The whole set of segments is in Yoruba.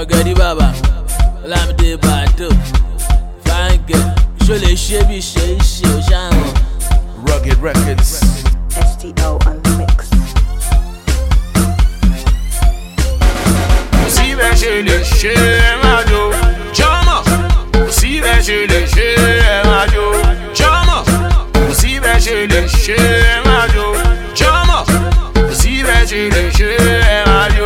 Ọ̀gẹ̀dì bàbá, Olamide Bado, fine girl, ṣó lè ṣe bí ṣe ń ṣe ó ṣàwọn. Rugged Records. STO on the mix. Kò sí bẹ́ẹ̀ ṣe lè ṣe ẹ máa jó jọ́mọ̀. Kò sí bẹ́ẹ̀ ṣe lè ṣe ẹ máa jó jọ́mọ̀. Kò sí bẹ́ẹ̀ ṣe lè ṣe ẹ máa jó jọ́mọ̀. Kò sí bẹ́ẹ̀ ṣe lè ṣe ẹ máa jó.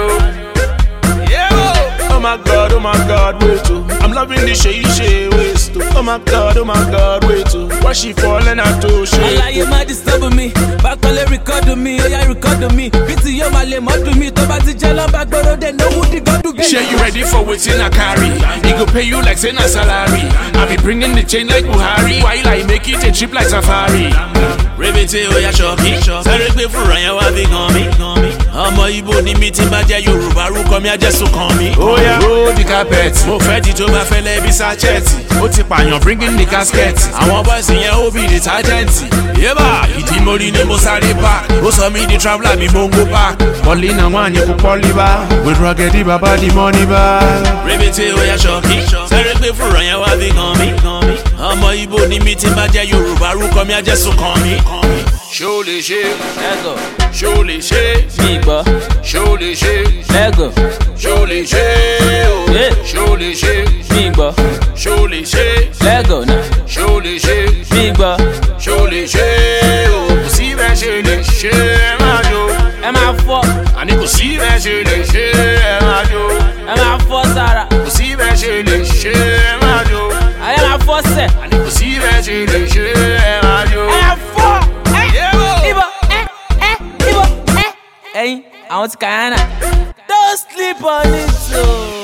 Oh my God, wait to. I'm loving the she waist to. Oh my God, wait to. Why she falling out to shit? Alaye ma disturb me, bakole record me, oya record me. Biti yo ma le mod me, to ba ti jelo ba gboro de know who the god do be. Sure you ready for waiting I carry? He go pay you like saying a salary. I be bringing the chain like Buhari, while I make it a trip like Safari. Rébété oya shopping, sáré gbé fúnra yẹn wá fi gan mi. Ọmọ Igbo ni mi tí n bá jẹ́ Yorùbá rúkọ mi ajẹ́sùn kan mi. Oh yeah, roll the carpet. Mo fẹ́ di tó bá fẹ́ lẹ́bi sachet. Ó ti pààyàn bringing the casket. Àwọn boys yẹn ó bí detergent. Yébà ìdí mo rí ni mo sáré park. Ó sọ mí di traveller mi Mongo park. Pọ̀lì náà wà ní kú pọ́lì bá. With Rugged baba di money bá. Rébété oya shopping, sáré gbé fúnra yẹn wá fi gan mi. Ọmọ Igbo ni mi tí n bá jẹ́ Yorùbá rúkọ mi ajẹ́sùn kan mi. Ṣó lè ṣe, Lẹ́gọ̀, ṣó lè ṣe, mi gbọ́. ṣó lè ṣe, Lẹ́gọ̀, ṣó lè ṣe, Yeah. ṣó lè ṣe, mi gbọ́. ṣó lè ṣe, Lẹ́gọ̀ náà, ṣó lè ṣe, mi gbọ́. ṣó lè ṣe. Kò sí bẹ́ẹ̀ ṣe lè ṣe ẹ máa jó. Ẹ máa fọ́, Àní kò sí bẹ́ẹ̀ ṣe lè ṣe ẹ máa jó. ẹ máa fọ́ sára, Kò sí bẹ́ẹ̀ ṣe lè ṣe ẹ máa jó. ayé máa fọ́ sẹ̀. Àní kò sí bẹ́ẹ̀ ṣe lè ṣe ẹ máa jó. Ẹ máa fọ́, Yébò. Ibo, Ibo, ẹyin, àwọn ti Kayana. Don't sleep on it o.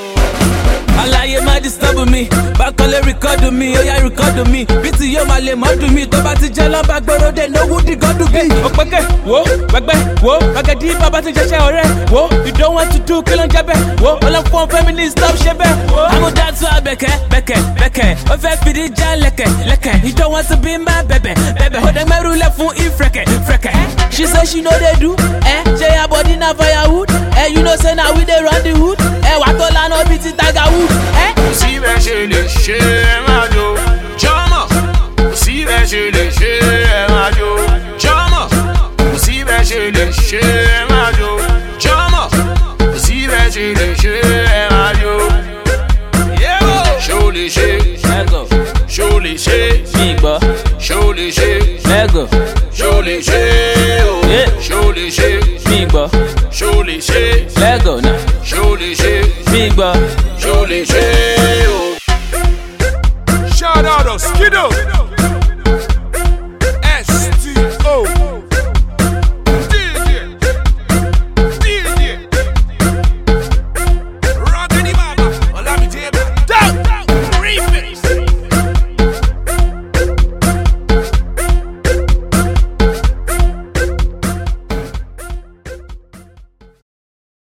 Alaye ma disturb me, bakole record me, oya record me. Biti yo ma le mod me, tó bá ti jẹ́ lọ́ba gbòòrò de know who the god do be. Òpèkè wo, gbẹgbẹ́ wo, Rugged baba ti jẹ́ṣẹ́ ọ̀rẹ́ wo. You don't want to do kí ló ń jẹ́ bẹ́ẹ̀ wo. Ọlọ́fọ̀n feminist stop ṣe bẹ́ẹ̀ wo. Àmọ́ dàtú abẹ́kẹ́, ó fẹ́ fìdí já lẹ́kẹ̀. You don't want to be my bẹ̀bẹ̀. Ó dẹ̀ mẹ́rù lẹ̀ fún ìfrẹ̀kẹ̀. She say she no dey do, ṣe her body na firewood. You know say na we dey run the hood. Wà tó lánàá bíi ti Tiger Wood. Kò sí bẹ́ẹ̀ ṣe lè ṣe ẹ máa jó jọ́mọ̀. Kò sí bẹ́ẹ̀ ṣe lè ṣe ẹ máa jó jọ́mọ̀. Kò sí bẹ́ẹ̀ ṣe lè ṣe ẹ máa jó jọ́mọ̀. Kò sí bẹ́ẹ̀ ṣe lè ṣe ẹ máa jó. Yébò. Ṣó lè ṣe, Lẹ́gọ̀, ṣó lè ṣe, mi gbọ́. ṣó lè ṣe, Lẹ́gọ̀, ṣó lè ṣe, Yeah. ṣó lè ṣe, mi gbọ́. ṣó lè ṣe, Lẹ́gọ̀ náà, ṣó lè ṣe, mi gbọ́. ṣó lè ṣe. Shout out to Skidoo.